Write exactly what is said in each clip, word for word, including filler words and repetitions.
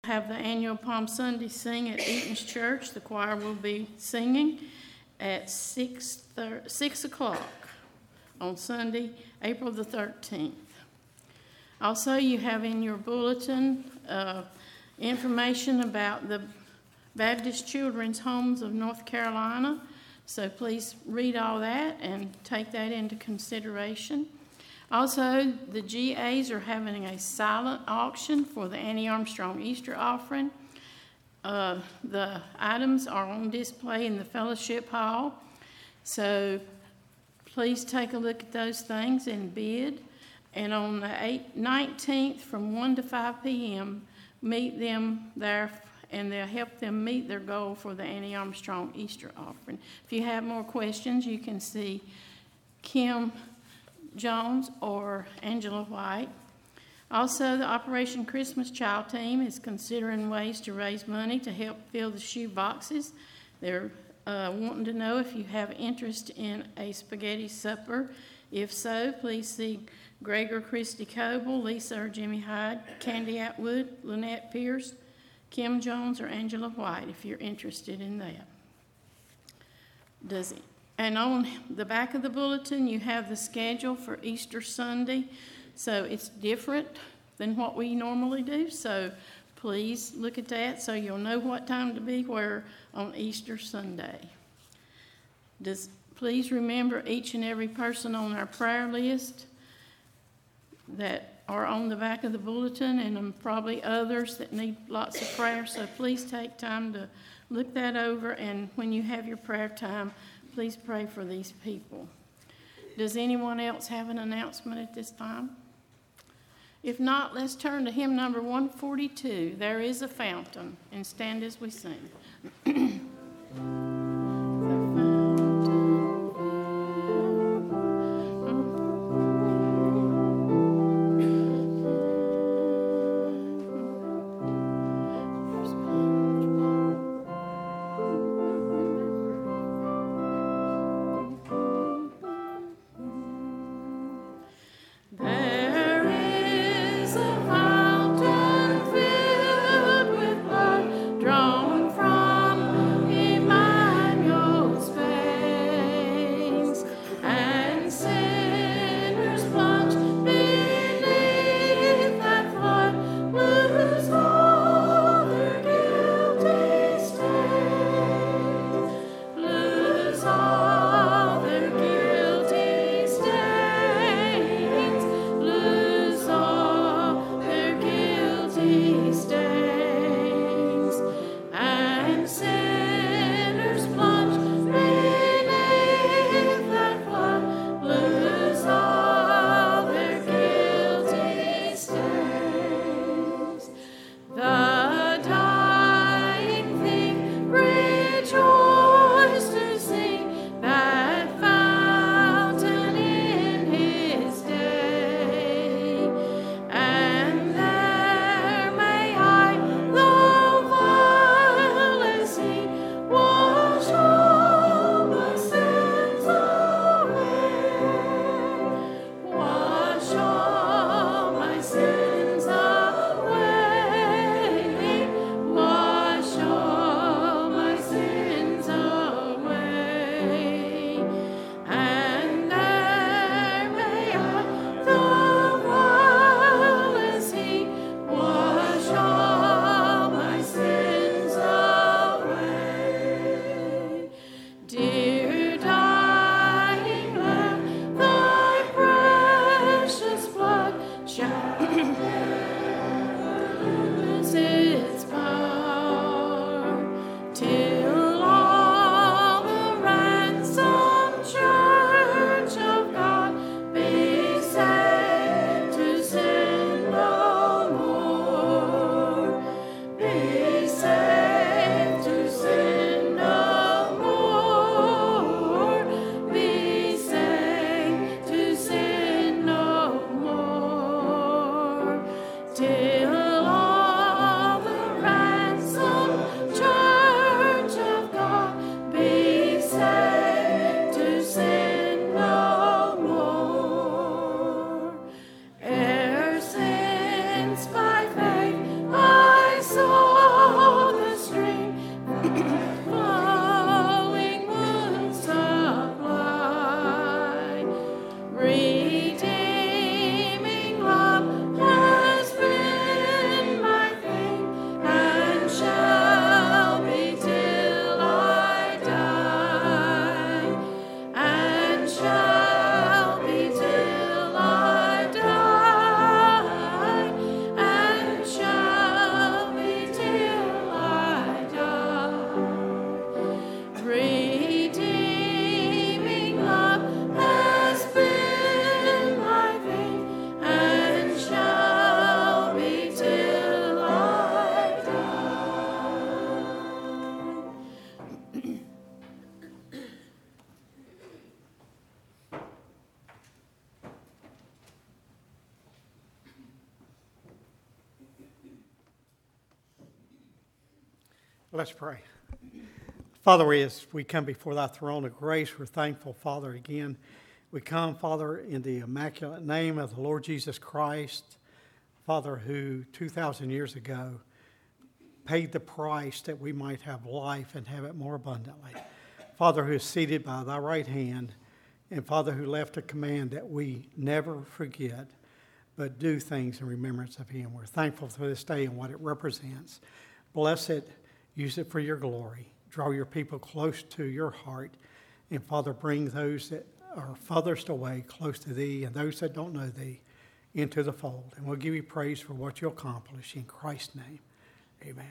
have the annual Palm Sunday sing at Eaton's Church. The choir will be singing at six, thir- six o'clock on Sunday, April the thirteenth. Also, you have in your bulletin uh, information about the Baptist Children's Homes of North Carolina. So please read all that and take that into consideration. Also, the G As are having a silent auction for the Annie Armstrong Easter offering. Uh, the items are on display in the fellowship hall. So please take a look at those things and bid. And on the nineteenth from one to five p.m., meet them there, and they'll help them meet their goal for the Annie Armstrong Easter offering. If you have more questions, you can see Kim Jones or Angela White. Also, the Operation Christmas Child team is considering ways to raise money to help fill the shoe boxes. They're uh, wanting to know if you have interest in a spaghetti supper. If so, please see Gregor Christy Coble, Lisa or Jimmy Hyde, Candy Atwood, Lynette Pierce, Kim Jones, or Angela White if you're interested in that. Does it? And on the back of the bulletin, you have the schedule for Easter Sunday. So it's different than what we normally do. So please look at that so you'll know what time to be where on Easter Sunday. Does, please remember each and every person on our prayer list that are on the back of the bulletin, and um, probably others that need lots of prayer. So please take time to look that over, and when you have your prayer time, please pray for these people. Does anyone else have an announcement at this time? If not, let's turn to hymn number one forty-two, There Is a Fountain, and stand as we sing. Drawn from Emmanuel. Let's pray. Father, we, as we come before thy throne of grace, we're thankful, Father, again. We come, Father, in the immaculate name of the Lord Jesus Christ, Father, who two thousand years ago paid the price that we might have life and have it more abundantly. Father, who is seated by thy right hand, and Father, who left a command that we never forget, but do things in remembrance of him. We're thankful for this day and what it represents. Bless it. Use it for your glory. Draw your people close to your heart. And Father, bring those that are furthest away close to thee and those that don't know thee into the fold. And we'll give you praise for what you'll accomplish. In Christ's name, amen.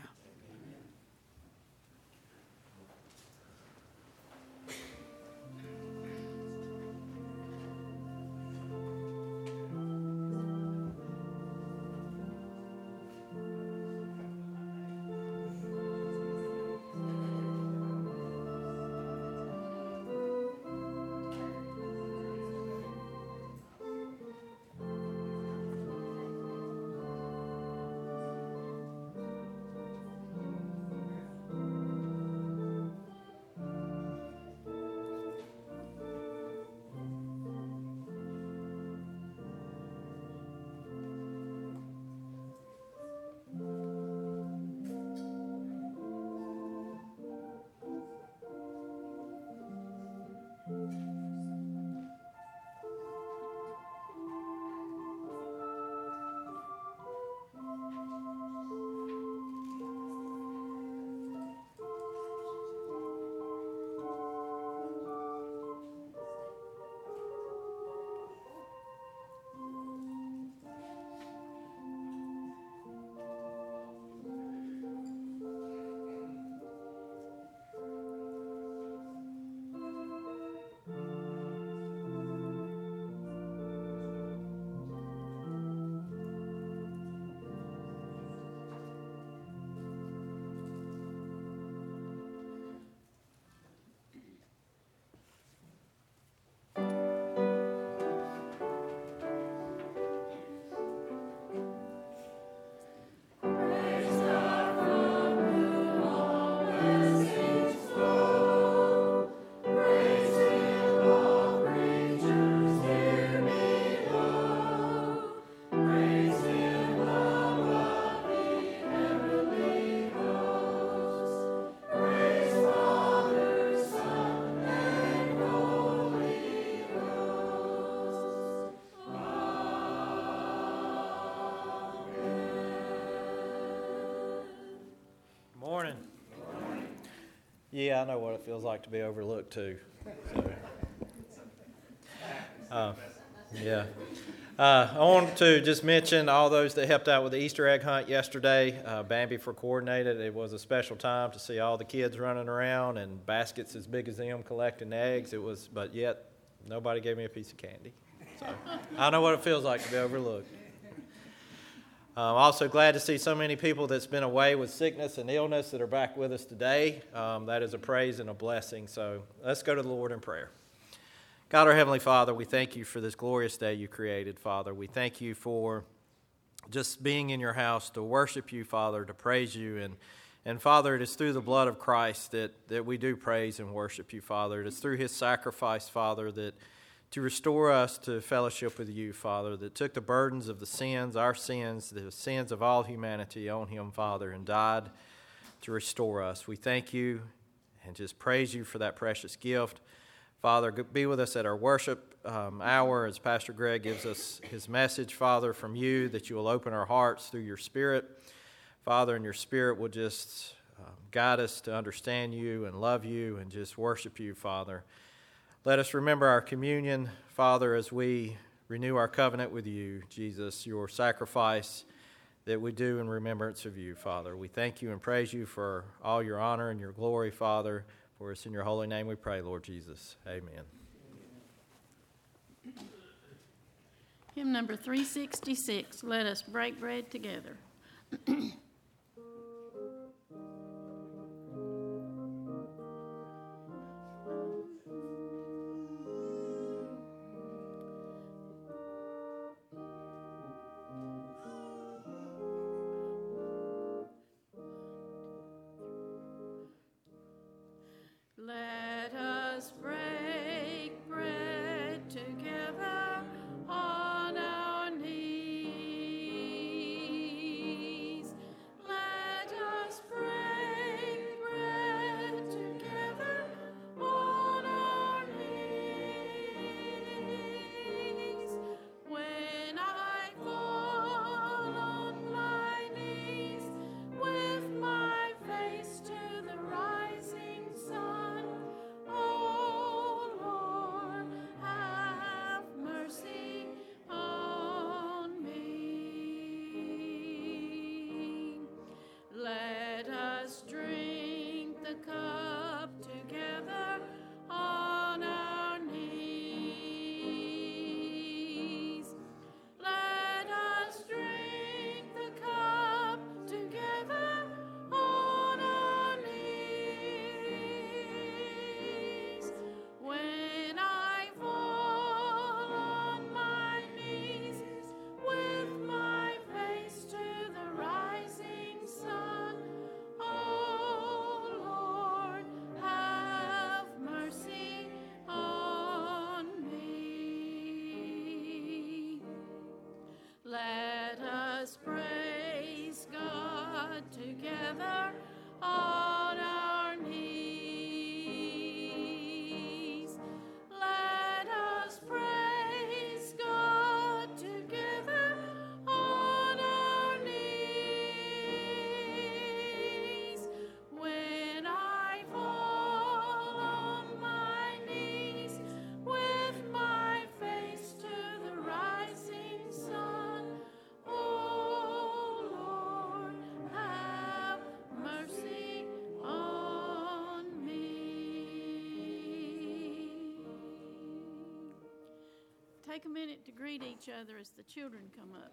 Yeah, I know what it feels like to be overlooked too. So, uh, yeah. Uh, I wanted to just mention all those that helped out with the Easter egg hunt yesterday. Uh, Bambi for coordinated. It was a special time to see all the kids running around and baskets as big as them collecting eggs. It was, but yet nobody gave me a piece of candy. So I know what it feels like to be overlooked. I'm also glad to see so many people that's been away with sickness and illness that are back with us today. Um, that is a praise and a blessing. So let's go to the Lord in prayer. God, our Heavenly Father, we thank you for this glorious day you created, Father. We thank you for just being in your house to worship you, Father, to praise you. And, and Father, it is through the blood of Christ that, that we do praise and worship you, Father. It is through his sacrifice, Father, that to restore us to fellowship with you, Father, that took the burdens of the sins, our sins, the sins of all humanity on him, Father, and died to restore us. We thank you and just praise you for that precious gift. Father, be with us at our worship um, hour as Pastor Greg gives us his message, Father, from you, that you will open our hearts through your Spirit. Father, and your Spirit will just um, guide us to understand you and love you and just worship you, Father. Let us remember our communion, Father, as we renew our covenant with you, Jesus, your sacrifice that we do in remembrance of you, Father. We thank you and praise you for all your honor and your glory, Father. For it's in your holy name we pray, Lord Jesus. Amen. Hymn number three sixty-six, Let Us Break Bread Together. take a minute to greet each other as the children come up.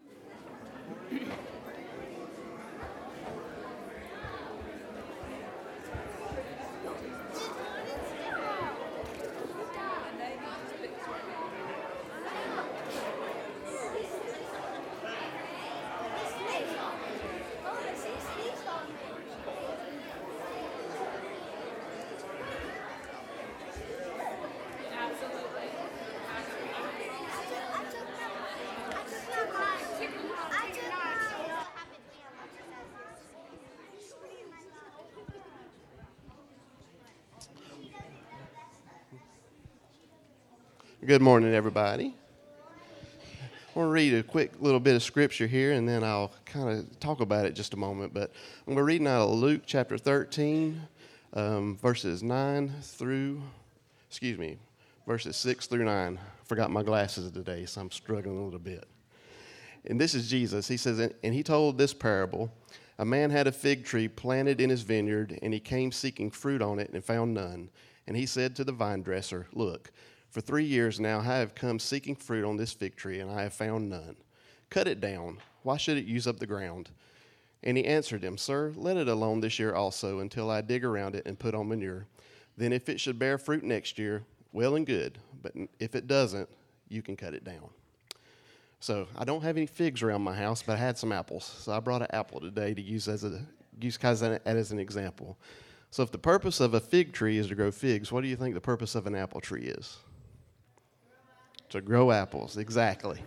Good morning, everybody. I want to read a quick little bit of scripture here, and then I'll kind of talk about it just a moment. But I'm going to read out of Luke chapter thirteen, um, verses nine through, excuse me, verses six through nine. I forgot my glasses today, so I'm struggling a little bit. And this is Jesus. He says, and he told this parable. A man had a fig tree planted in his vineyard, and he came seeking fruit on it and found none. And he said to the vine dresser, look, for three years now I have come seeking fruit on this fig tree, and I have found none. Cut it down. Why should it use up the ground? And he answered him, Sir, let it alone this year also, until I dig around it and put on manure. Then if it should bear fruit next year, well and good. But if it doesn't, you can cut it down. So I don't have any figs around my house, but I had some apples. So I brought an apple today to use as a use as an, as an example. So if the purpose of a fig tree is to grow figs, what do you think the purpose of an apple tree is? To grow apples, exactly.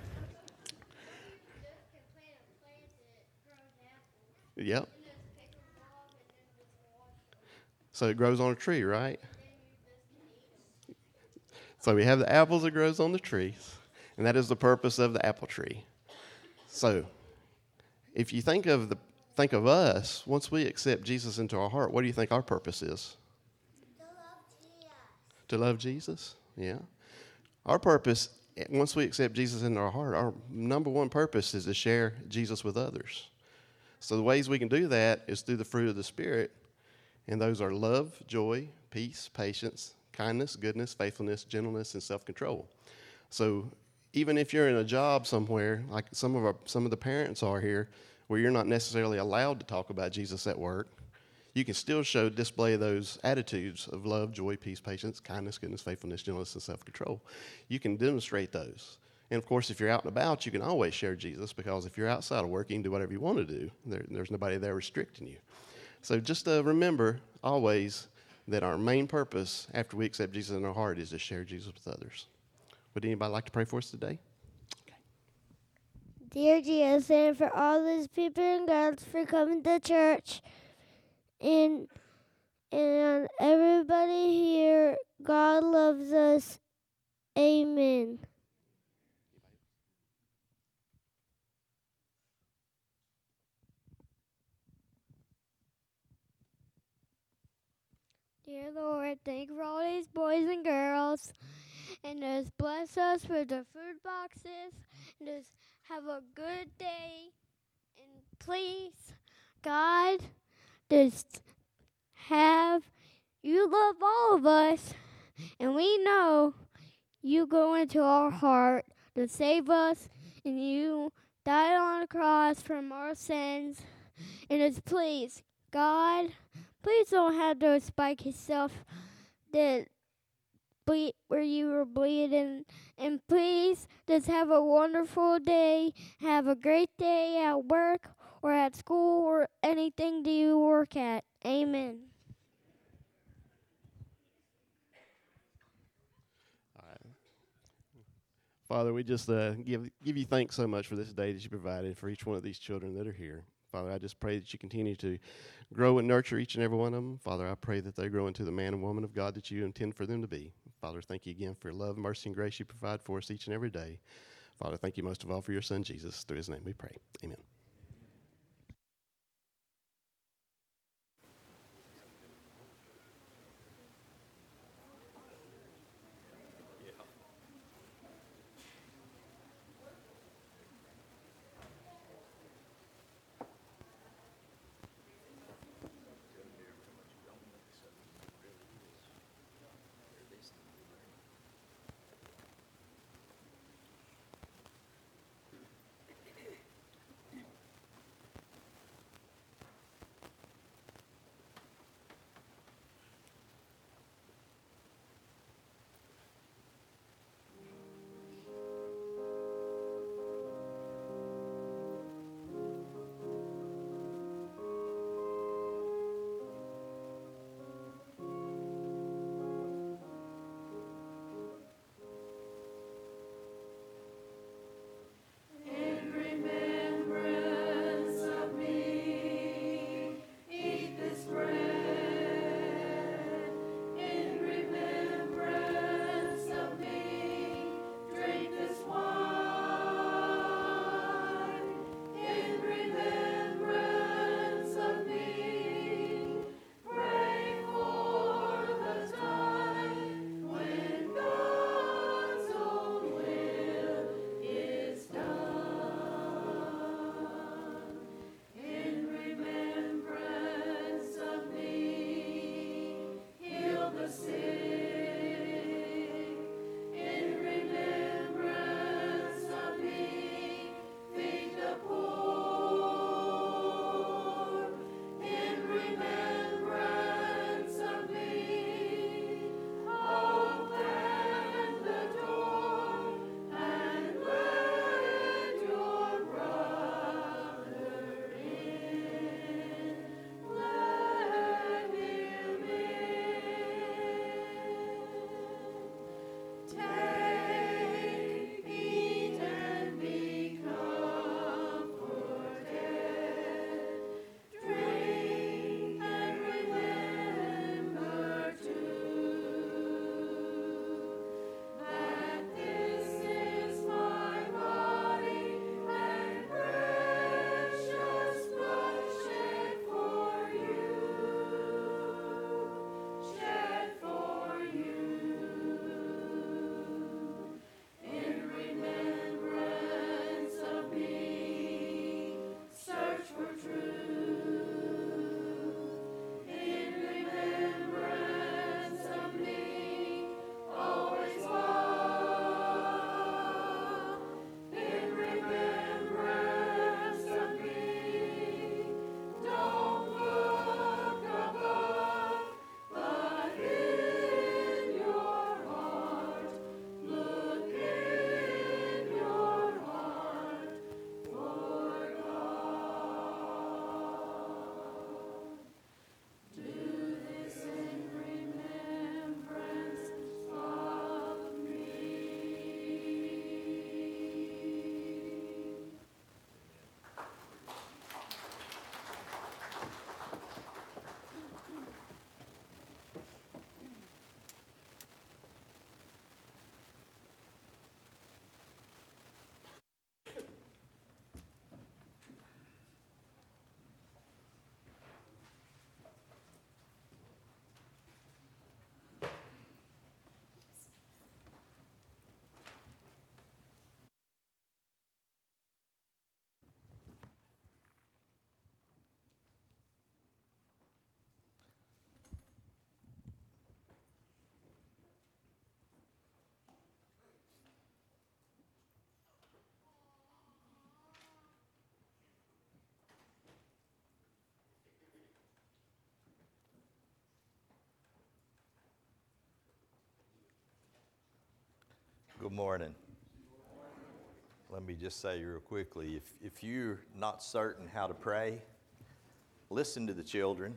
Yep. So it grows on a tree, right? So we have the apples that grows on the trees, and that is the purpose of the apple tree. So if you think of the think of us, once we accept Jesus into our heart, what do you think our purpose is? To love Jesus. To love Jesus? Yeah. Our purpose, once we accept Jesus into our heart, our number one purpose is to share Jesus with others. So the ways we can do that is through the fruit of the Spirit, and those are love, joy, peace, patience, kindness, goodness, faithfulness, gentleness, and self-control. So even if you're in a job somewhere, like some of our some of the parents are here, where you're not necessarily allowed to talk about Jesus at work, you can still show, display those attitudes of love, joy, peace, patience, kindness, goodness, faithfulness, gentleness, and self-control. You can demonstrate those. And, of course, if you're out and about, you can always share Jesus, because if you're outside of work, you can do whatever you want to do. There, there's nobody there restricting you. So just uh, remember always that our main purpose after we accept Jesus in our heart is to share Jesus with others. Would anybody like to pray for us today? Dear Jesus, thank you for all these people and girls for coming to church. And and everybody here, God loves us. Amen. Dear Lord, thank you for all these boys and girls. And just bless us with the food boxes. And just have a good day. And please, God, just have, you love all of us. And we know you go into our heart to save us. And you died on the cross from our sins. And just please, God, please don't have to spike yourself that ble- where you were bleeding. And please just have a wonderful day. Have a great day at work or at school or anything that you work at. Amen. All right. Father, we just uh, give give you thanks so much for this day that you provided for each one of these children that are here. Father, I just pray that you continue to grow and nurture each and every one of them. Father, I pray that they grow into the man and woman of God that you intend for them to be. Father, thank you again for love, mercy, and grace you provide for us each and every day. Father, thank you most of all for your son, Jesus. Through his name we pray. Amen. Good morning. Let me just say real quickly, if, if you're not certain how to pray, listen to the children.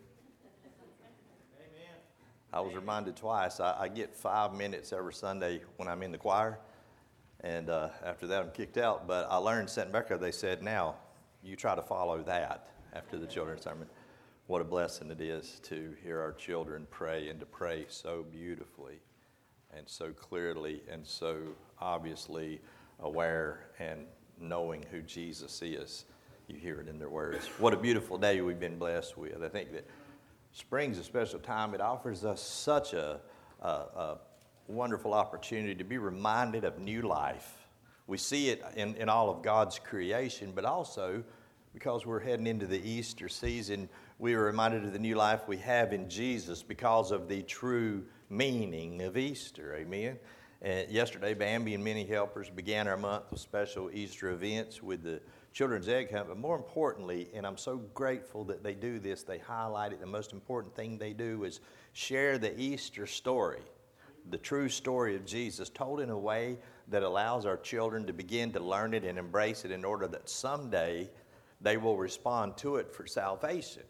Amen. I was reminded twice, I, I get five minutes every Sunday when I'm in the choir, and uh, after that I'm kicked out. But I learned sitting back there, they said, now you try to follow that after the children's sermon. What a blessing it is to hear our children pray and to pray so beautifully and so clearly and so obviously aware and knowing who Jesus is. You hear it in their words. What a beautiful day we've been blessed with. I think that spring's a special time. It offers us such a, a, a wonderful opportunity to be reminded of new life. We see it in, in all of God's creation, but also because we're heading into the Easter season, we are reminded of the new life we have in Jesus because of the true meaning of Easter. Amen. Uh, yesterday, Bambi and many helpers began our month with special Easter events with the Children's Egg Hunt. But more importantly, and I'm so grateful that they do this, they highlight it. The most important thing they do is share the Easter story, the true story of Jesus, told in a way that allows our children to begin to learn it and embrace it in order that someday they will respond to it for salvation.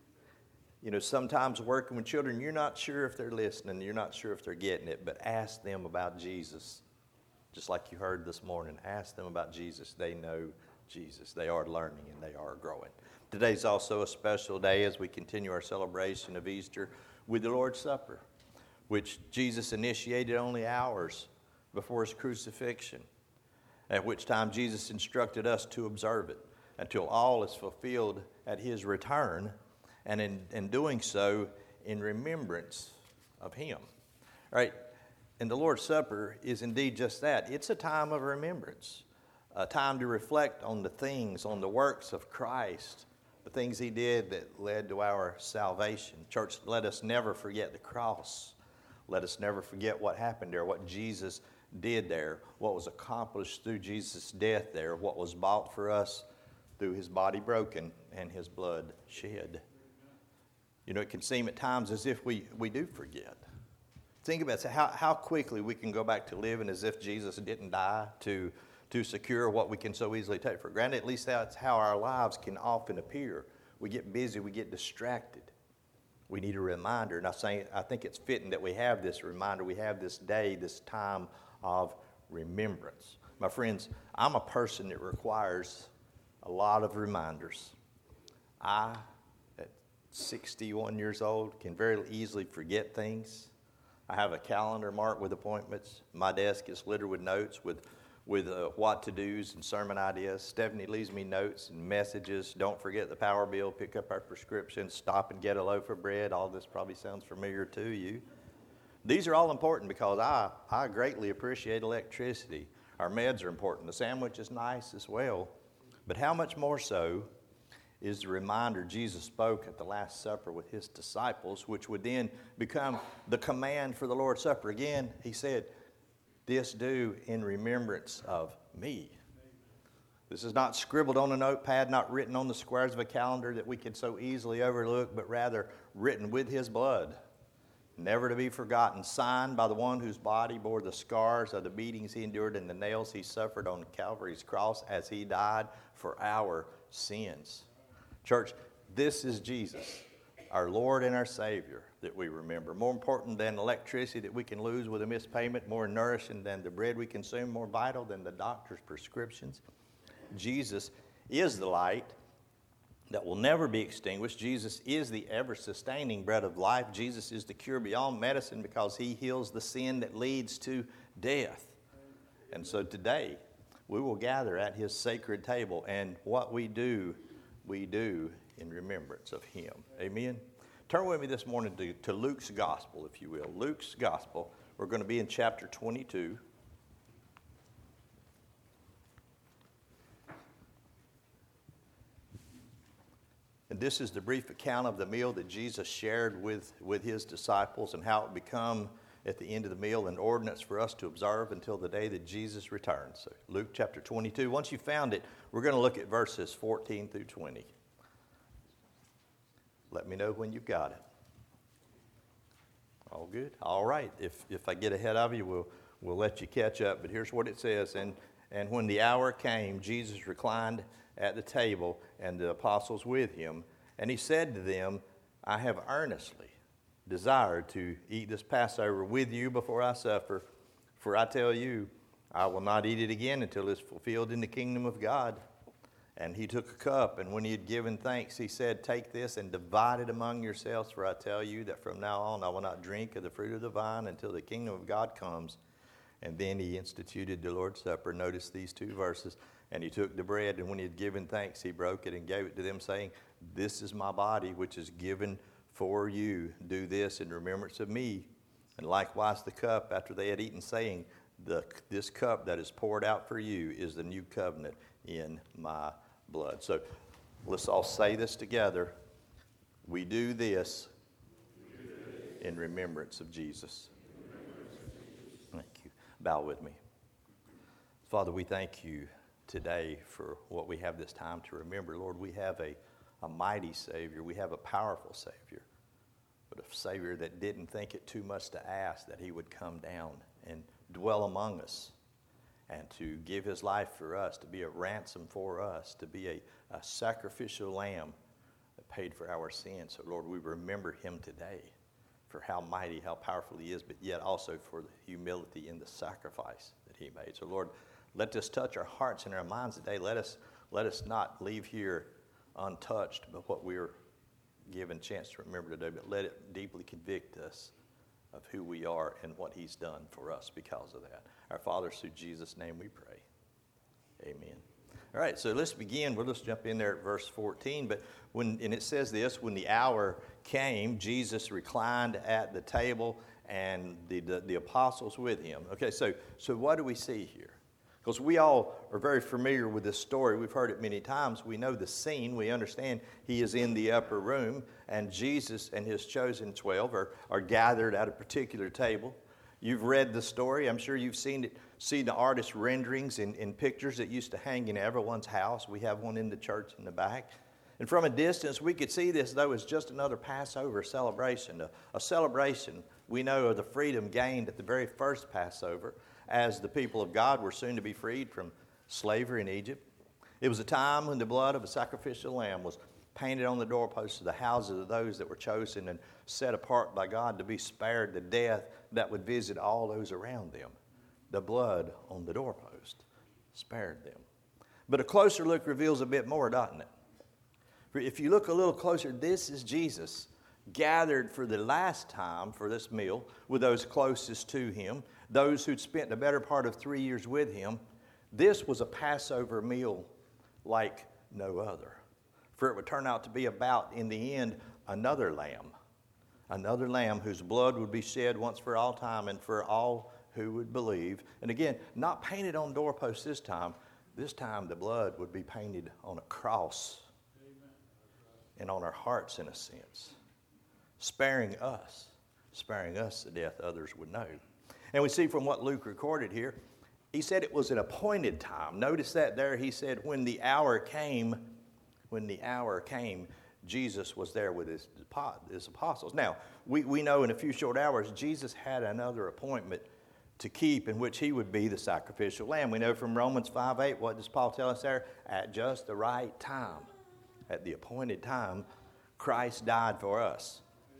You know, sometimes working with children, you're not sure if they're listening, you're not sure if they're getting it, but ask them about Jesus. Just like you heard this morning, ask them about Jesus. They know Jesus. They are learning and they are growing. Today's also a special day as we continue our celebration of Easter with the Lord's Supper, which Jesus initiated only hours before his crucifixion, at which time Jesus instructed us to observe it until all is fulfilled at his return, and in, in doing so, in remembrance of him. All right, and the Lord's Supper is indeed just that. It's a time of remembrance, a time to reflect on the things, on the works of Christ, the things he did that led to our salvation. Church, let us never forget the cross. Let us never forget what happened there, what Jesus did there, what was accomplished through Jesus' death there, what was bought for us through his body broken and his blood shed. You know, it can seem at times as if we, we do forget. Think about it, how, how quickly we can go back to living as if Jesus didn't die to, to secure what we can so easily take for granted. At least that's how our lives can often appear. We get busy, we get distracted. We need a reminder. And I, say, I think it's fitting that we have this reminder. We have this day, this time of remembrance. My friends, I'm a person that requires a lot of reminders. I, at sixty-one years old, can very easily forget things. I have a calendar marked with appointments. My desk is littered with notes with, with uh, what to-dos and sermon ideas. Stephanie leaves me notes and messages. Don't forget the power bill. Pick up our prescriptions. Stop and get a loaf of bread. All this probably sounds familiar to you. These are all important because I, I greatly appreciate electricity. Our meds are important. The sandwich is nice as well. But how much more so is the reminder Jesus spoke at the Last Supper with his disciples, which would then become the command for the Lord's Supper. Again, he said, this do in remembrance of me. This is not scribbled on a notepad, not written on the squares of a calendar that we can so easily overlook, but rather written with his blood, never to be forgotten, signed by the one whose body bore the scars of the beatings he endured and the nails he suffered on Calvary's cross as he died for our sins. Church, this is Jesus, our Lord and our Savior, that we remember. More important than electricity that we can lose with a missed payment, more nourishing than the bread we consume, more vital than the doctor's prescriptions. Jesus is the light that will never be extinguished. Jesus is the ever-sustaining bread of life. Jesus is the cure beyond medicine because he heals the sin that leads to death. And so today, we will gather at his sacred table, and what we do, we do in remembrance of him. Amen? Turn with me this morning to, to Luke's Gospel, if you will. Luke's Gospel. We're going to be in chapter twenty-two. And this is the brief account of the meal that Jesus shared with, with his disciples and how it become at the end of the meal an ordinance for us to observe until the day that Jesus returns. So Luke chapter twenty-two. Once you found it, we're going to look at verses fourteen through twenty. Let me know when you've got it. All good? All right. If if I get ahead of you, we'll we'll let you catch up. But here's what it says. And, and when the hour came, Jesus reclined at the table, and the apostles with him. And he said to them, I have earnestly desired to eat this Passover with you before I suffer. For I tell you, I will not eat it again until it's fulfilled in the kingdom of God. And he took a cup, and when he had given thanks, he said, take this and divide it among yourselves. For I tell you that from now on I will not drink of the fruit of the vine until the kingdom of God comes. And then he instituted the Lord's Supper. Notice these two verses. And he took the bread, and when he had given thanks, he broke it and gave it to them, saying, this is my body, which is given for you. Do this in remembrance of me. And likewise the cup, after they had eaten, saying, the, this cup that is poured out for you is the new covenant in my blood. So let's all say this together. We do this in remembrance of Jesus. Thank you. Bow with me. Father, we thank you today for what we have this time to remember. Lord, we have a, a mighty Savior. We have a powerful Savior, but a Savior that didn't think it too much to ask that he would come down and dwell among us and to give his life for us, to be a ransom for us, to be a, a sacrificial lamb that paid for our sins. So, Lord, we remember him today for how mighty, how powerful he is, but yet also for the humility and the sacrifice that he made. So, Lord, let this touch our hearts and our minds today. Let us, let us not leave here untouched by what we're given a chance to remember today, but let it deeply convict us of who we are and what he's done for us because of that. Our Father, through Jesus' name we pray. Amen. All right, so let's begin. We'll just jump in there at verse fourteen. But when, and it says this, when the hour came, Jesus reclined at the table and the, the, the apostles with him. Okay, so, so what do we see here? Because we all are very familiar with this story. We've heard it many times. We know the scene. We understand he is in the upper room, and Jesus and his chosen twelve are, are gathered at a particular table. You've read the story. I'm sure you've seen it, seen the artist renderings in, in pictures that used to hang in everyone's house. We have one in the church in the back. And from a distance, we could see this, though, as just another Passover celebration, a, a celebration, we know, of the freedom gained at the very first Passover, as the people of God were soon to be freed from slavery in Egypt. It was a time when the blood of a sacrificial lamb was painted on the doorposts of the houses of those that were chosen and set apart by God to be spared the death that would visit all those around them. The blood on the doorpost spared them. But a closer look reveals a bit more, doesn't it? If you look a little closer, this is Jesus gathered for the last time for this meal with those closest to him, those who'd spent the better part of three years with him. This was a Passover meal like no other. For it would turn out to be about, in the end, another lamb. Another lamb whose blood would be shed once for all time and for all who would believe. And again, not painted on doorposts this time. This time the blood would be painted on a cross. Amen. And on our hearts in a sense. Sparing us. Sparing us the death others would know. And we see from what Luke recorded here, he said it was an appointed time. Notice that there he said when the hour came, when the hour came, Jesus was there with his, his apostles. Now, we, we know in a few short hours, Jesus had another appointment to keep in which he would be the sacrificial lamb. We know from Romans five eight, what does Paul tell us there? At just the right time, at the appointed time, Christ died for us.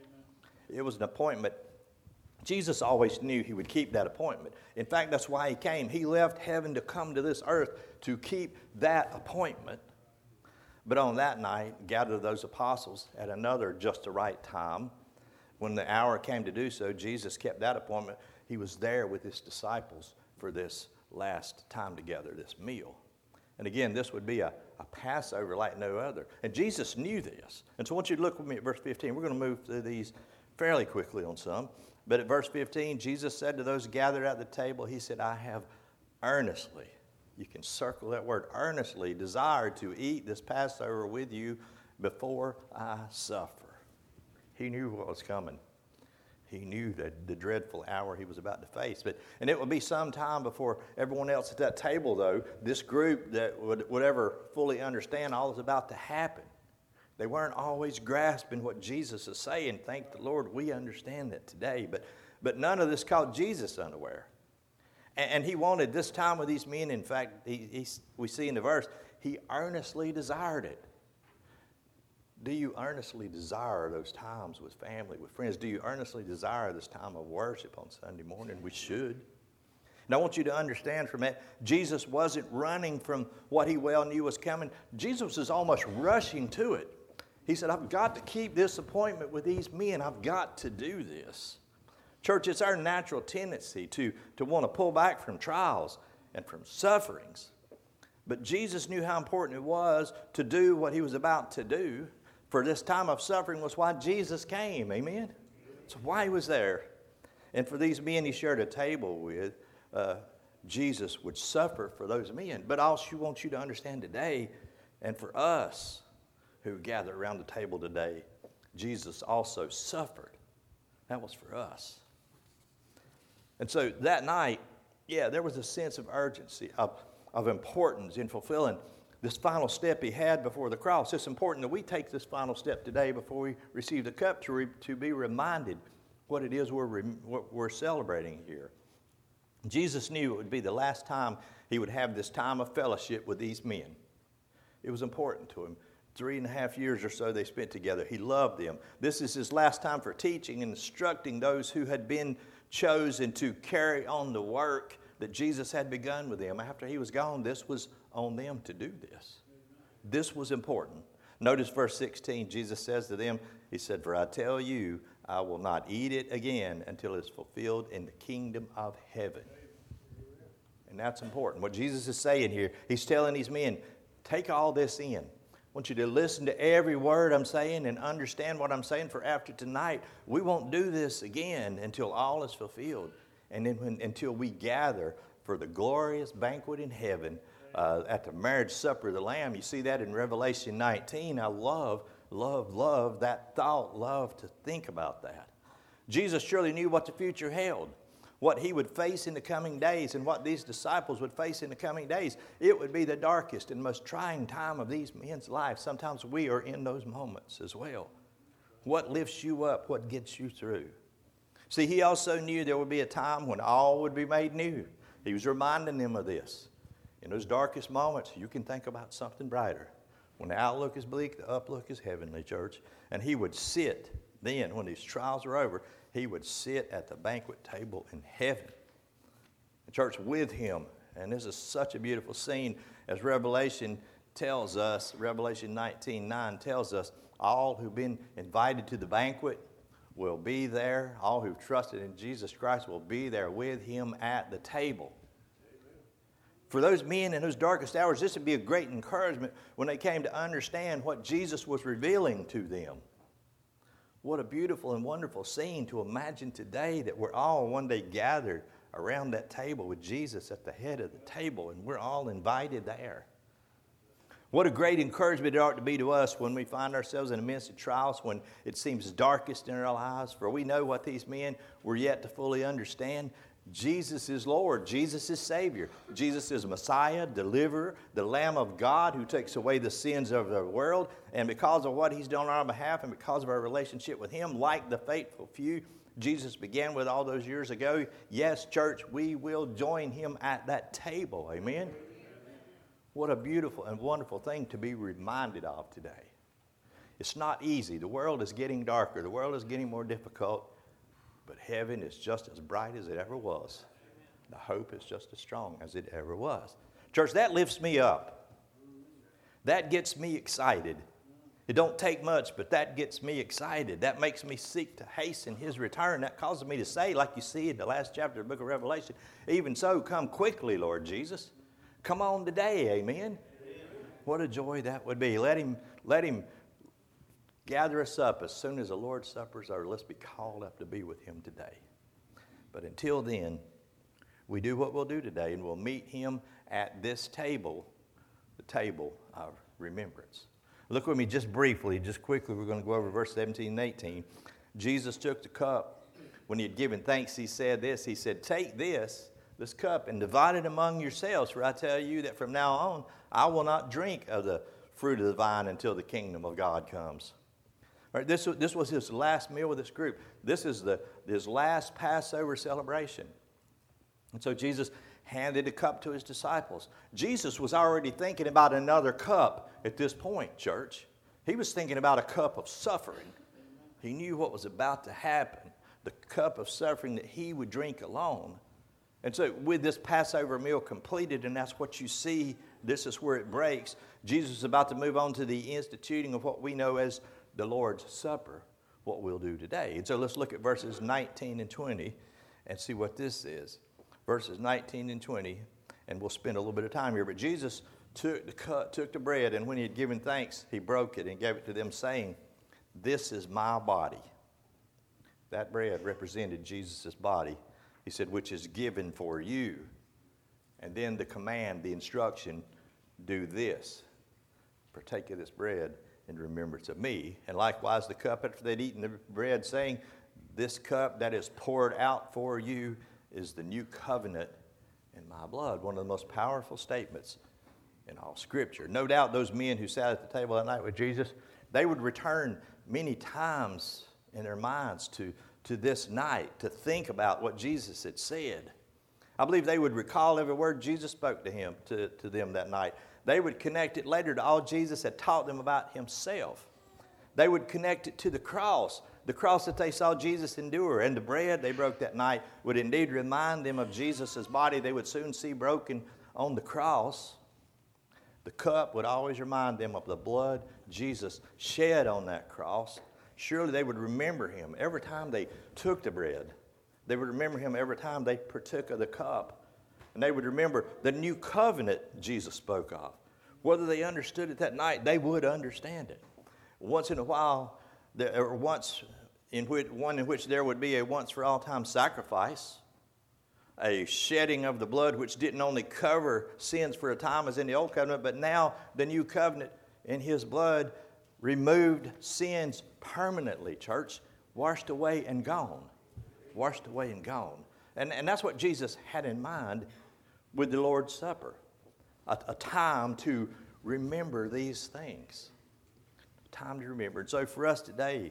It was an appointment. Jesus always knew he would keep that appointment. In fact, that's why he came. He left heaven to come to this earth to keep that appointment. But on that night, gathered those apostles at another just the right time. When the hour came to do so, Jesus kept that appointment. He was there with his disciples for this last time together, this meal. And again, this would be a, a Passover like no other. And Jesus knew this. And so I want you to look with me at verse fifteen. We're going to move through these fairly quickly on some. But at verse fifteen, Jesus said to those gathered at the table, he said, I have earnestly, you can circle that word, earnestly desired to eat this Passover with you before I suffer. He knew what was coming. He knew that the dreadful hour he was about to face. But and it would be some time before everyone else at that table, though, this group that would, would ever fully understand all that's about to happen. They weren't always grasping what Jesus is saying. Thank the Lord we understand that today. But, but none of this caught Jesus unaware. And, and he wanted this time with these men. In fact, he, he, we see in the verse, he earnestly desired it. Do you earnestly desire those times with family, with friends? Do you earnestly desire this time of worship on Sunday morning? We should. And I want you to understand from that, Jesus wasn't running from what he well knew was coming. Jesus was almost rushing to it. He said, I've got to keep this appointment with these men. I've got to do this. Church, it's our natural tendency to, to want to pull back from trials and from sufferings. But Jesus knew how important it was to do what he was about to do. For this time of suffering was why Jesus came. Amen? It's why he was there. And for these men he shared a table with, uh, Jesus would suffer for those men. But I also want you to understand today, and for us who gather around the table today, Jesus also suffered. That was for us. And so that night, yeah, there was a sense of urgency, of, of importance in fulfilling this final step he had before the cross. It's important that we take this final step today before we receive the cup to, re, to be reminded what it is we're, re, what we're celebrating here. Jesus knew it would be the last time he would have this time of fellowship with these men. It was important to him. Three and a half years or so they spent together. He loved them. This is his last time for teaching and instructing those who had been chosen to carry on the work that Jesus had begun with them. After he was gone, this was on them to do this. This was important. Notice verse sixteen, Jesus says to them, he said, for I tell you, I will not eat it again until it's fulfilled in the kingdom of heaven. And that's important. What Jesus is saying here, he's telling these men, take all this in. I want you to listen to every word I'm saying and understand what I'm saying, for after tonight, we won't do this again until all is fulfilled. And then when, until we gather for the glorious banquet in heaven uh, at the marriage supper of the Lamb. You see that in Revelation nineteen. I love, love, love that thought, love to think about that. Jesus surely knew what the future held, what he would face in the coming days, and what these disciples would face in the coming days. It would be the darkest and most trying time of these men's lives. Sometimes we are in those moments as well. What lifts you up? What gets you through? See, he also knew there would be a time when all would be made new. He was reminding them of this. In those darkest moments, you can think about something brighter. When the outlook is bleak, the uplook is heavenly, church. And he would sit then, when these trials are over, he would sit at the banquet table in heaven. The church with him. And this is such a beautiful scene, as Revelation tells us, Revelation nineteen nine tells us, all who've been invited to the banquet will be there. All who've trusted in Jesus Christ will be there with him at the table. For those men in those darkest hours, this would be a great encouragement when they came to understand what Jesus was revealing to them. What a beautiful and wonderful scene to imagine today, that we're all one day gathered around that table with Jesus at the head of the table, and we're all invited there. What a great encouragement it ought to be to us when we find ourselves in the midst of trials, when it seems darkest in our lives. For we know what these men were yet to fully understand. Jesus is Lord. Jesus is Savior. Jesus is Messiah, Deliverer, the Lamb of God who takes away the sins of the world. And because of what he's done on our behalf and because of our relationship with him, like the faithful few Jesus began with all those years ago, yes, church, we will join him at that table. Amen? What a beautiful and wonderful thing to be reminded of today. It's not easy. The world is getting darker. The world is getting more difficult. But heaven is just as bright as it ever was. The hope is just as strong as it ever was. Church, that lifts me up. That gets me excited. It don't take much, but that gets me excited. That makes me seek to hasten his return. That causes me to say, like you see in the last chapter of the book of Revelation, even so, come quickly, Lord Jesus. Come on today, amen? Amen. What a joy that would be. Let him, let him gather us up as soon as the Lord's Supper's over. Let's be called up to be with him today. But until then, we do what we'll do today, and we'll meet him at this table, the table of remembrance. Look with me just briefly, just quickly. We're going to go over verse seventeen and eighteen. Jesus took the cup. When he had given thanks, he said this. He said, take this, this cup, and divide it among yourselves. For I tell you that from now on, I will not drink of the fruit of the vine until the kingdom of God comes. All right, this, this was his last meal with this group. This is the, his last Passover celebration. And so Jesus handed a cup to his disciples. Jesus was already thinking about another cup at this point, church. He was thinking about a cup of suffering. He knew what was about to happen, the cup of suffering that he would drink alone. And so with this Passover meal completed, and that's what you see, this is where it breaks, Jesus is about to move on to the instituting of what we know as the Lord's Supper, what we'll do today. And so let's look at verses nineteen and twenty and see what this is. Verses nineteen and twenty, and we'll spend a little bit of time here. But Jesus took the cut, took the bread, and when he had given thanks, he broke it and gave it to them, saying, "This is my body." That bread represented Jesus' body. He said, "which is given for you." And then the command, the instruction, do this. Partake of this bread in remembrance of me. And likewise the cup after they'd eaten the bread, saying, "This cup that is poured out for you is the new covenant in my blood." One of the most powerful statements in all Scripture. No doubt those men who sat at the table that night with Jesus, they would return many times in their minds to, to this night to think about what Jesus had said. I believe they would recall every word Jesus spoke to him, to, to them that night. They would connect it later to all Jesus had taught them about himself. They would connect it to the cross, the cross that they saw Jesus endure. And the bread they broke that night would indeed remind them of Jesus' body they would soon see broken on the cross. The cup would always remind them of the blood Jesus shed on that cross. Surely they would remember him every time they took the bread. They would remember him every time they partook of the cup. And they would remember the new covenant Jesus spoke of. Whether they understood it that night, they would understand it. Once in a while, there, or once in which, one in which there would be a once for all time sacrifice, a shedding of the blood which didn't only cover sins for a time as in the old covenant, but now the new covenant in his blood removed sins permanently, church, washed away and gone. Washed away and gone. And, and that's what Jesus had in mind with the Lord's Supper, a, a time to remember these things, a time to remember. And so for us today,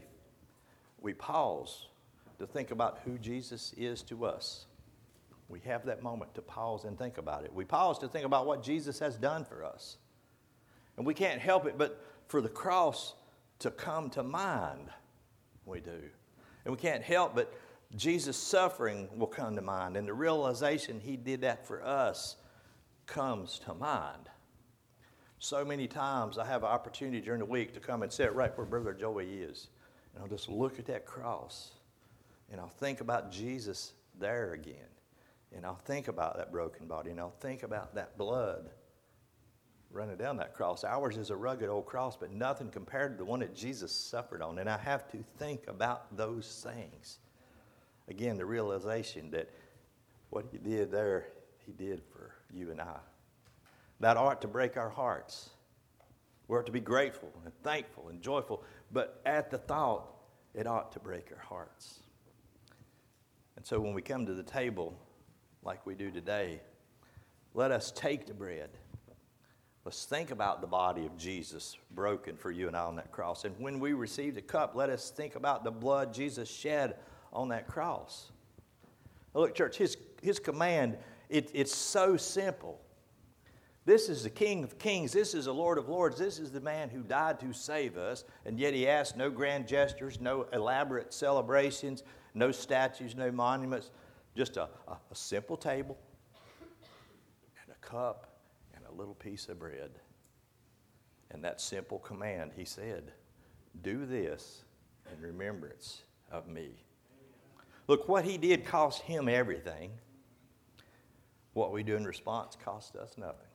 we pause to think about who Jesus is to us. We have that moment to pause and think about it. We pause to think about what Jesus has done for us. And we can't help it but for the cross to come to mind. We do. And we can't help but Jesus' suffering will come to mind, and the realization he did that for us comes to mind. So many times I have an opportunity during the week to come and sit right where Brother Joey is, and I'll just look at that cross, and I'll think about Jesus there again, and I'll think about that broken body, and I'll think about that blood running down that cross. Ours is a rugged old cross, but nothing compared to the one that Jesus suffered on, and I have to think about those things. Again, the realization that what he did there, he did for you and I. That ought to break our hearts. We ought to be grateful and thankful and joyful, but at the thought, it ought to break our hearts. And so when we come to the table, like we do today, let us take the bread. Let's think about the body of Jesus broken for you and I on that cross. And when we receive the cup, let us think about the blood Jesus shed on that cross. Now look, church, his, his command, it, it's so simple. This is the King of Kings. This is the Lord of Lords. This is the man who died to save us. And yet he asked no grand gestures, no elaborate celebrations, no statues, no monuments. Just a, a, a simple table and a cup and a little piece of bread. And that simple command, he said, do this in remembrance of me. Look, what he did cost him everything. What we do in response costs us nothing.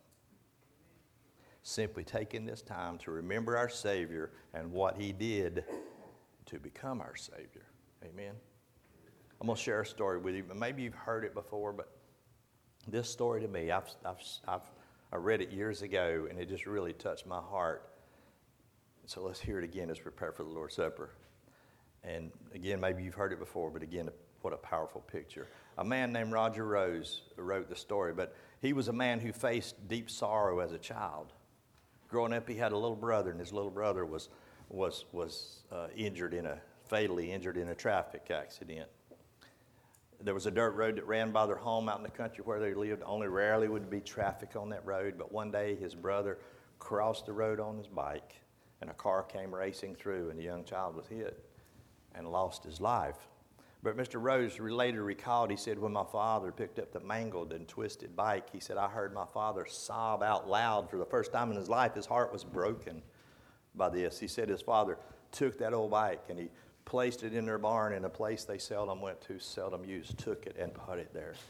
Simply taking this time to remember our Savior and what he did to become our Savior. Amen. I'm going to share a story with you. Maybe you've heard it before, but this story to me, I've, I've, I've I read it years ago, and it just really touched my heart. So let's hear it again as we prepare for the Lord's Supper. And again, maybe you've heard it before, but again, what a powerful picture. A man named Roger Rose wrote the story, but he was a man who faced deep sorrow as a child. Growing up, he had a little brother, and his little brother was was was uh, injured in a fatally injured in a traffic accident. There was a dirt road that ran by their home out in the country where they lived. Only rarely would be traffic on that road, but one day his brother crossed the road on his bike, and a car came racing through, and the young child was hit and lost his life. But Mister Rose later recalled, he said, when my father picked up the mangled and twisted bike, he said, I heard my father sob out loud for the first time in his life. His heart was broken by this. He said his father took that old bike and he placed it in their barn in a place they seldom went to, seldom used, took it and put it there.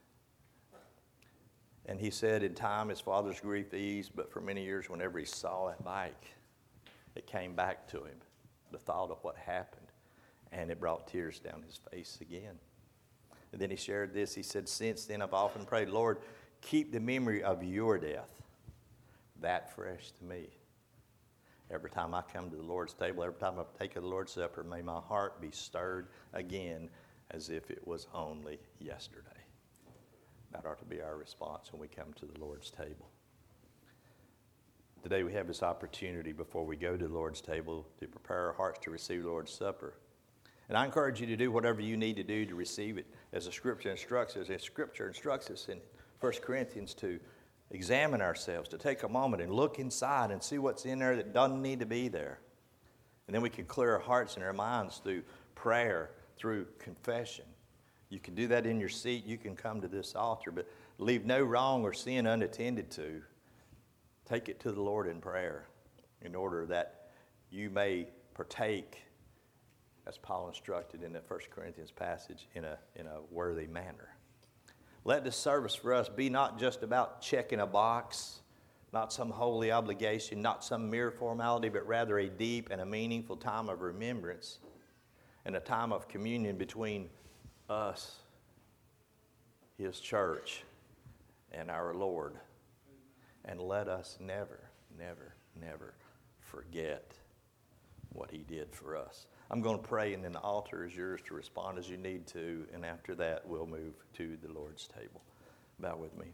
And he said in time his father's grief eased, but for many years whenever he saw that bike, it came back to him, the thought of what happened, and it brought tears down his face again. And then he shared this. He said, since then I've often prayed, Lord, keep the memory of your death that fresh to me. Every time I come to the Lord's table, every time I take the Lord's Supper, may my heart be stirred again as if it was only yesterday. That ought to be our response when we come to the Lord's table. Today we have this opportunity before we go to the Lord's table to prepare our hearts to receive the Lord's Supper. And I encourage you to do whatever you need to do to receive it as the Scripture instructs us. As Scripture instructs us in First Corinthians to examine ourselves, to take a moment and look inside and see what's in there that doesn't need to be there. And then we can clear our hearts and our minds through prayer, through confession. You can do that in your seat. You can come to this altar, but leave no wrong or sin unattended to. Take it to the Lord in prayer in order that you may partake, as Paul instructed in that First Corinthians passage, in a, in a worthy manner. Let this service for us be not just about checking a box, not some holy obligation, not some mere formality, but rather a deep and a meaningful time of remembrance and a time of communion between us, His church, and our Lord. And let us never, never, never forget what He did for us. I'm going to pray, and then the altar is yours to respond as you need to, and after that, we'll move to the Lord's table. Bow with me.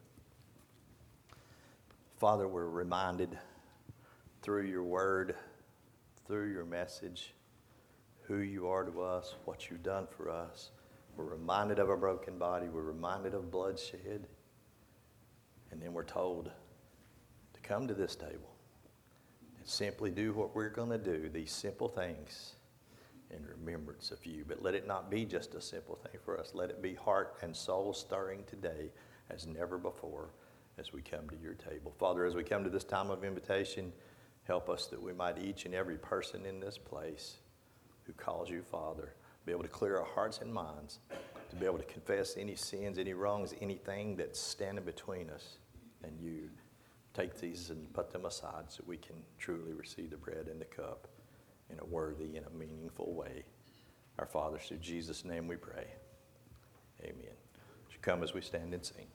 Father, we're reminded through your word, through your message, who you are to us, what you've done for us. We're reminded of a broken body. We're reminded of bloodshed. And then we're told to come to this table and simply do what we're going to do, these simple things, in remembrance of you. But let it not be just a simple thing for us. Let it be heart and soul stirring today as never before as we come to your table. Father, as we come to this time of invitation, help us that we might, each and every person in this place who calls you Father, be able to clear our hearts and minds, to be able to confess any sins, any wrongs, anything that's standing between us and you. Take these and put them aside so we can truly receive the bread and the cup in a worthy and a meaningful way. Our Father, through Jesus' name we pray. Amen. Would you come as we stand and sing?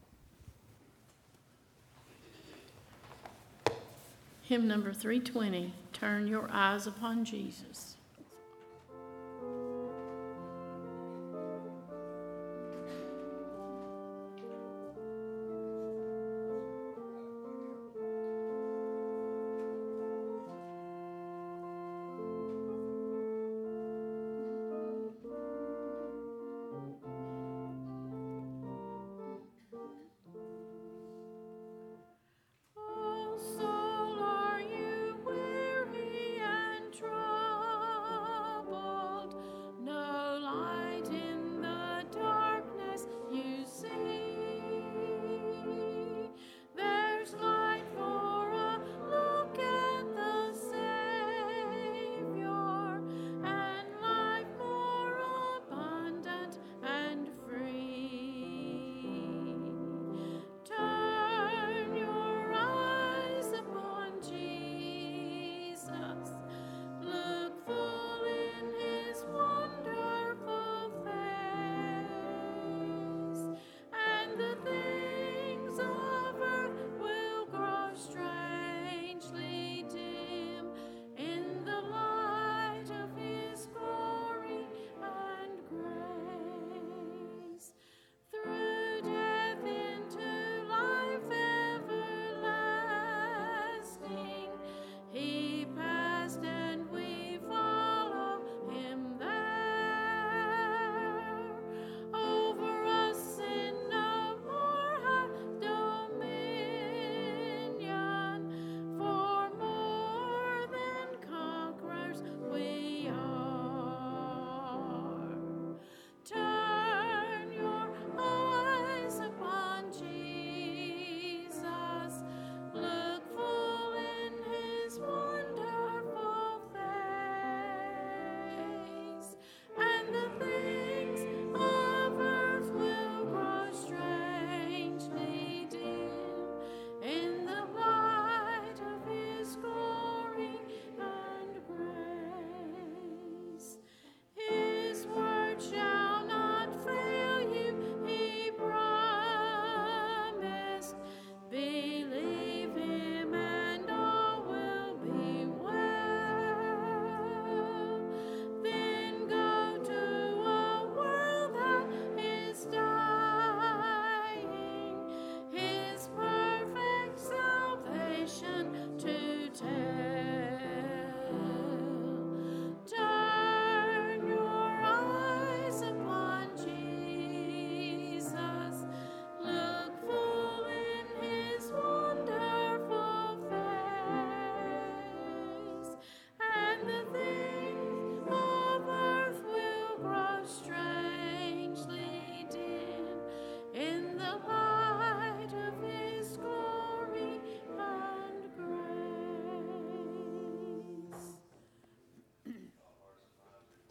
Hymn number three twenty, Turn Your Eyes Upon Jesus. Oh, soul, are you weary and tried?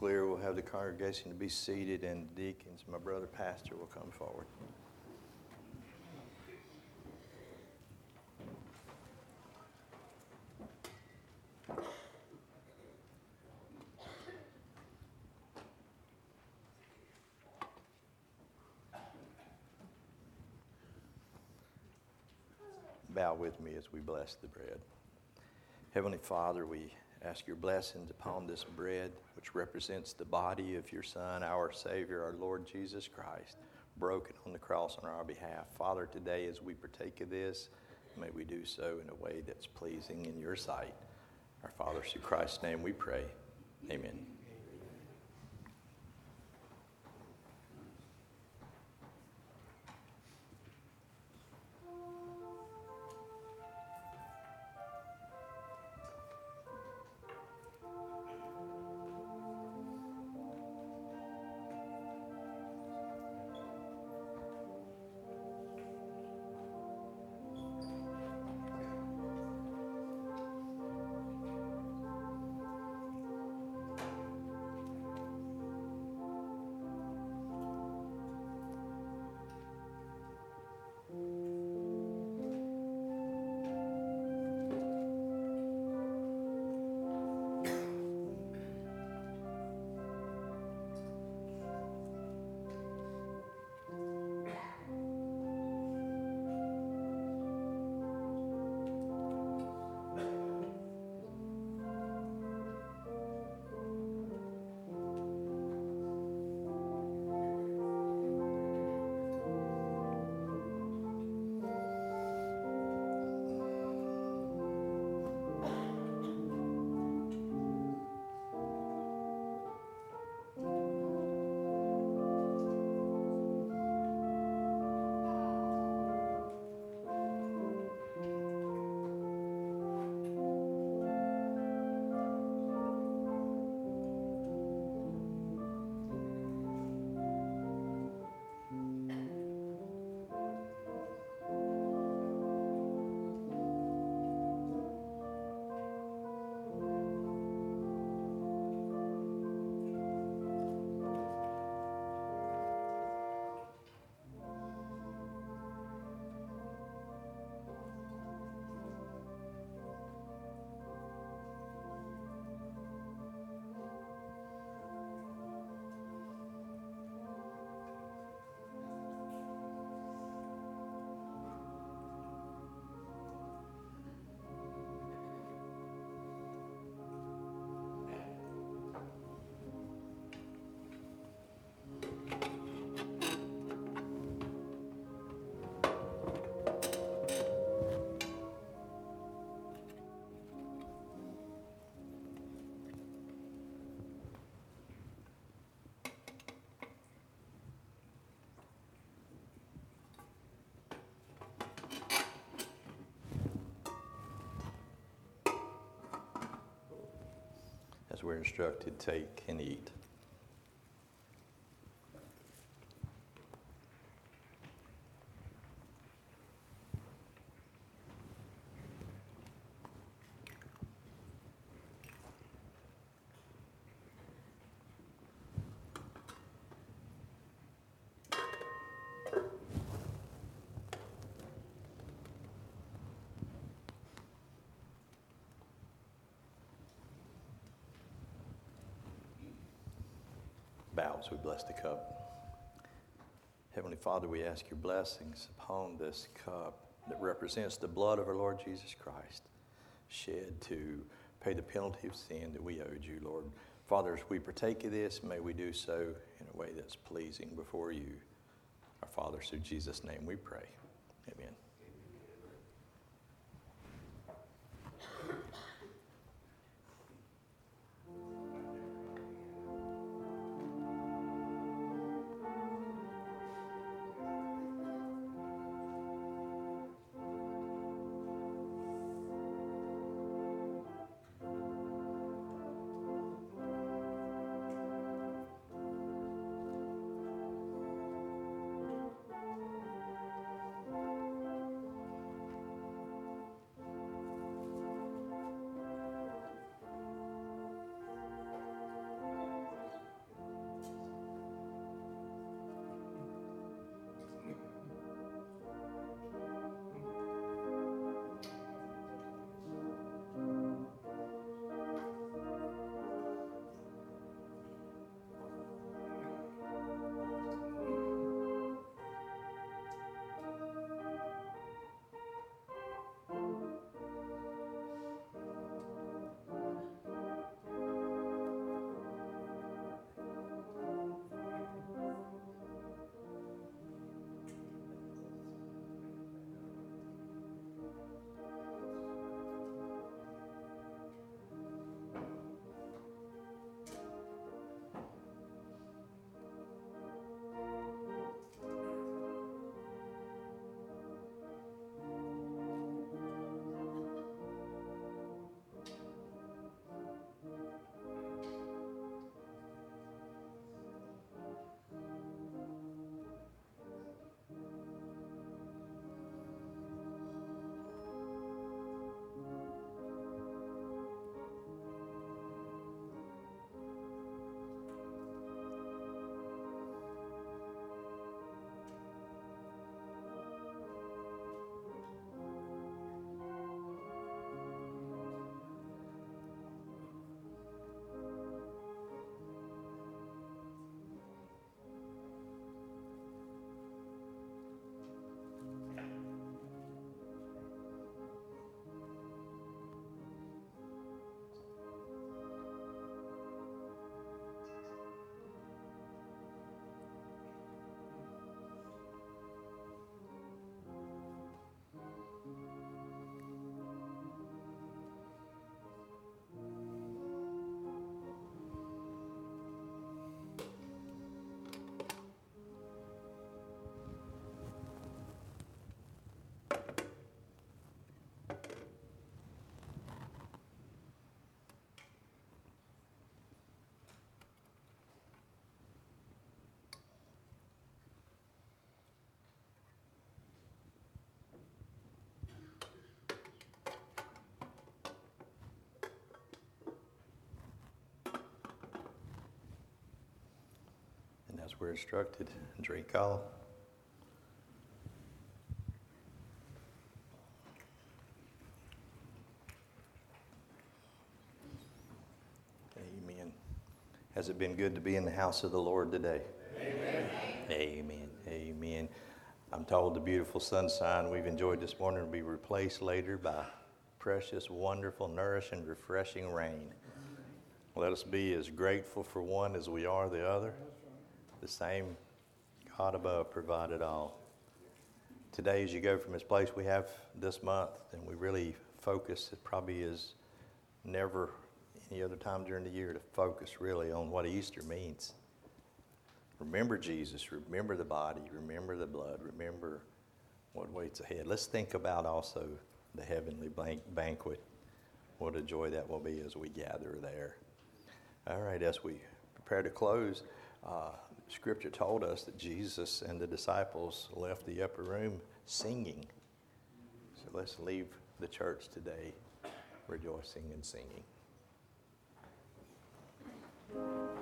clear, we'll have the congregation to be seated, and the deacons, my brother pastor, will come forward. Bow with me as we bless the bread. Heavenly Father, we ask your blessings upon this bread, which represents the body of your Son, our Savior, our Lord Jesus Christ, broken on the cross on our behalf. Father, today as we partake of this, may we do so in a way that's pleasing in your sight. Our Father, through Christ's name we pray. Amen. As we're instructed, take and eat. Bow as we bless the cup. Heavenly Father, we ask your blessings upon this cup that represents the blood of our Lord Jesus Christ, shed to pay the penalty of sin that we owed you, Lord. Father, as we partake of this, may we do so in a way that's pleasing before you. Our Father, through Jesus' name we pray. Amen. as we're instructed. Drink call. Amen. Has it been good to be in the house of the Lord today? Amen. Amen. Amen. I'm told the beautiful sunshine we've enjoyed this morning will be replaced later by precious, wonderful, nourishing, refreshing rain. Let us be as grateful for one as we are the other. The same God above provided all. Today, as you go from this place we have this month, and we really focus, it probably is never any other time during the year to focus really on what Easter means. Remember Jesus, remember the body, remember the blood, remember what waits ahead. Let's think about also the heavenly banquet. What a joy that will be as we gather there. All right, as we prepare to close, uh, Scripture told us that Jesus and the disciples left the upper room singing. So let's leave the church today rejoicing and singing.